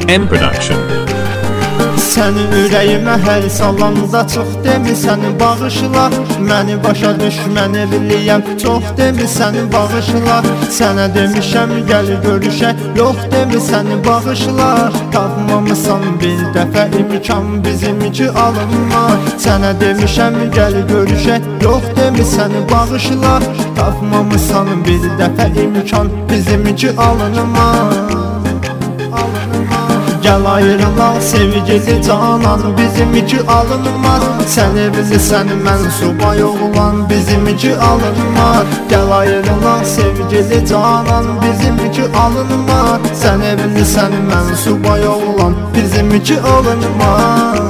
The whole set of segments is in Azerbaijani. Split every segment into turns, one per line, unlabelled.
M Production.
Səni ürəyimə hər salanda çox demisən bağışla. Məni başa düşmən evliyəm çox demisən bağışla. Sənə demişəm gəl görüşək, yox demisən bağışla. Tapmamısan bir dəfə imkan bizim iki alınma. Sənə demişəm gəl görüşək, yox demisən bağışla. Tapmamısan bir dəfə imkan bizim iki alınma. Gel ayrılaq sevgili canan, bizim iki alınmaz. Sən evlisən mən subay oğlan, bizim iki alınmaz. Gel ayrılaq sevgili canan, bizim iki alınmaz. Sən evlisən mən subay oğlan, bizim iki alınmaz.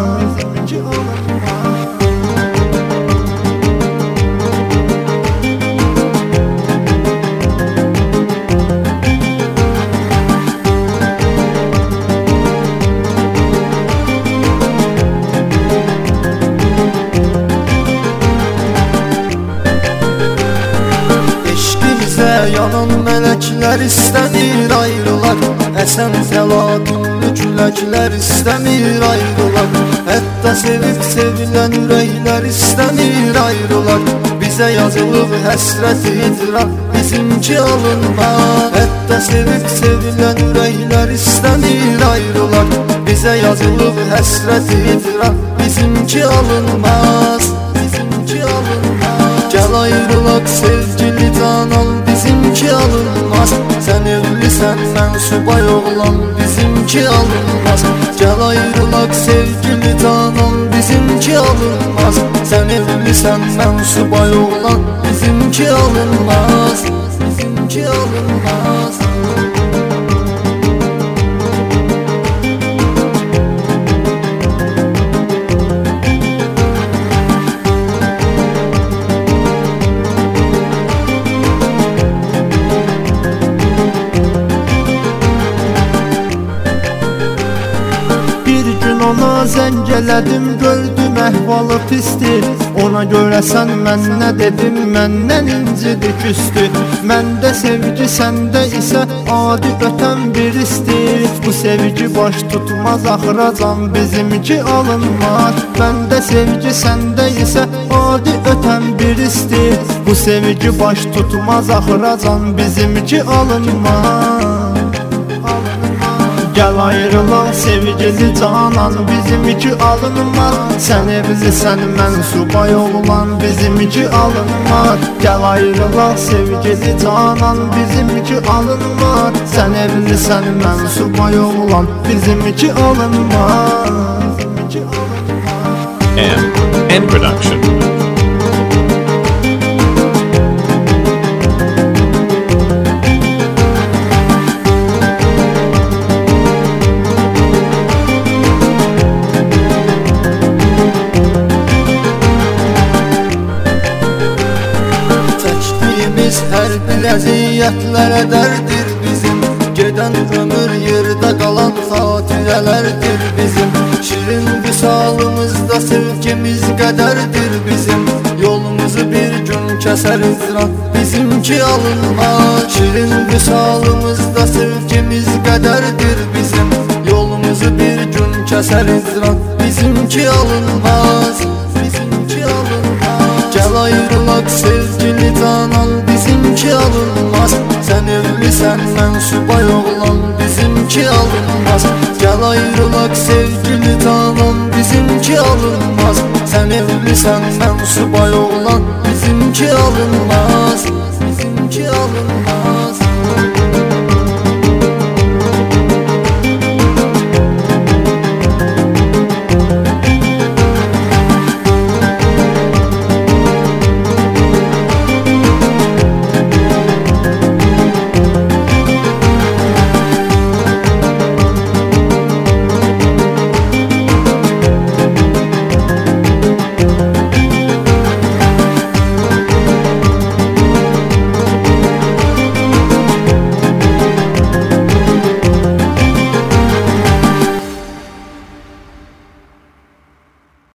Yanan melekler istemir ayrılar. Esen teladüllü küləklər istemir ayrılar. Hatta sevip sevilen ürəklər istemir ayrılar. Bize yazılıb həsrət itiraf, bizimki alınmaz. Hatta sevip sevilen ürəklər istemir ayrılar. Bize yazılıb həsrət itiraf, bizimki alınmaz. Bizimki alınmaz. Gel ayrılaq sevgili canan, bizimki alınmaz. Sen evlisən mən subay oğlan, bizimki alınmaz. Gel ayrılaq sevgili canan, bizimki alınmaz. Sen evlisən mən subay oğlan, bizimki alınmaz. Bizimki alınmaz.
Ona zəng elədim, gördüm əhvalı pisdir. Ona görə sən mən nə dedim, məndən incidi küstü. Məndə sevgi, səndə isə adi ötən bir istir. Bu sevgi baş tutmaz, axıracan bizimki alınmaz. Məndə sevgi, səndə isə adi ötən bir istir. Bu sevgi baş tutmaz, axıracan bizimki alınmaz. Gel ayrılaq sevgili canan, bizim iki alınmaz. Sən evlisən mən subay oğlan, bizim iki alınmaz. Gel ayrılaq sevgili canan, bizim iki alınmaz. Sən evlisən mən subay oğlan, bizim iki alınmaz.
M Production.
Her bir əziyyətlərə dərdir bizim. Gedən ömür yerdə qalan xatirələrdir bizim. Şirin visalımızda sevgimiz qədərdir bizim. Yolumuzu bir gün kəsər icran, bizimki alınmaz. Şirin visalımızda sevgimiz qədərdir bizim. Yolumuzu bir gün kəsər icran, bizimki alınmaz. Bizimki alınmaz. Gel ayrılaq sevgili canan, bizimki alınmaz. Sen evlisən mən subay oğlan, bizimki alınmaz. Gel ayrılaq sevgili canan, bizimki alınmaz. Sen evlisən mən subay oğlan, bizimki alınmaz. Bizimki alınmaz.